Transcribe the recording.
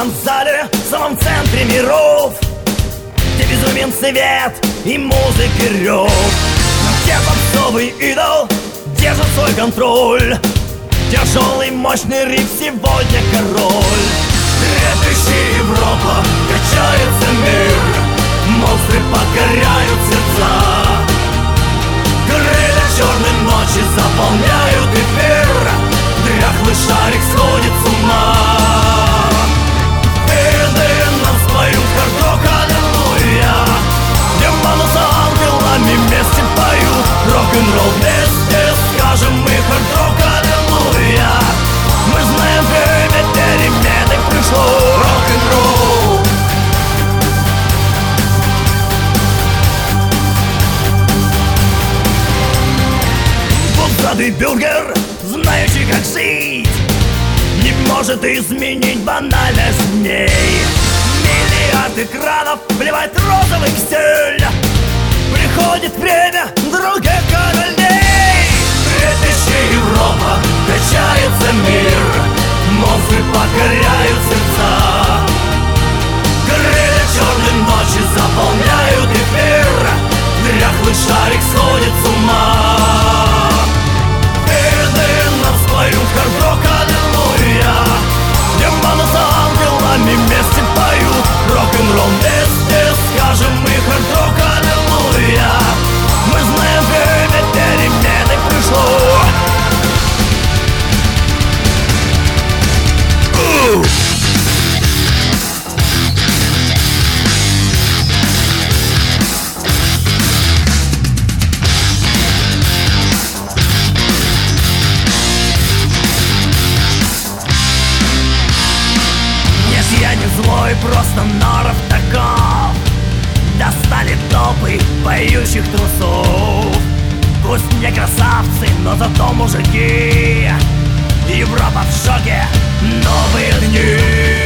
огромном зале, в самом центре миров, где безумен свет и музыка рев, где попсовый идол держит свой контроль. Тяжелый, мощный риф сегодня король. Трепещи Европа, качается мир, монстры покоряют сердца. Крылья черной ночи заполняют эфир, дряхлый шарик сходит с ума. Виды нам споют хард-рок, аллилуйя. Демоны с ангелами вместе поют рок-н-ролл вместе, скажем мы хард-рок, аллилуйя. Мы знаем, время перемены пришло. Рок-н-ролл. Пузатый бюргер, знающий, как жить, не может изменить банальность дней. Миллиард экранов вливает розовый кисель. Приходит время других королей. Трепещи Европа, качается мир, монстры покоряют сердца. Крылья черной ночи заполняют эфир, дряхлый шарик сходит с ума. Виды нам споют хард-рок, аллилуйя. Демоны с ангелами вместе поют рок-н-ролл вместе, скажем мы хард-рок, аллилуйя. Мы знаем, время перемены пришло. Нет, я не злой, просто норов таков. Достали толпы поющих трусов. Пусть не красавцы, но зато мужики. Европа в шоке, новые дни.